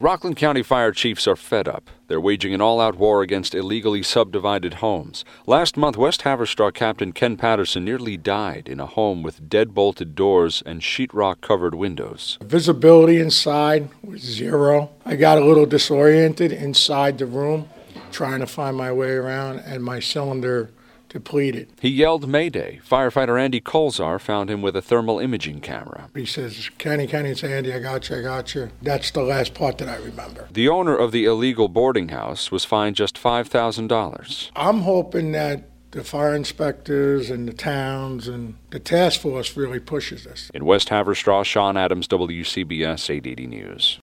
Rockland County fire chiefs are fed up. They're waging an all-out war against illegally subdivided homes. Last month, West Haverstraw Captain Ken Patterson nearly died in a home with dead-bolted doors and sheetrock-covered windows. Visibility inside was zero. I got a little disoriented inside the room, trying to find my way around, and my cylinder depleted. He yelled Mayday. Firefighter Andy Colzar found him with a thermal imaging camera. He says, Kenny, it's Andy, I got you. That's the last part that I remember. The owner of the illegal boarding house was fined just $5,000. I'm hoping that the fire inspectors and the towns and the task force really pushes this. In West Haverstraw, Sean Adams, WCBS 880 News.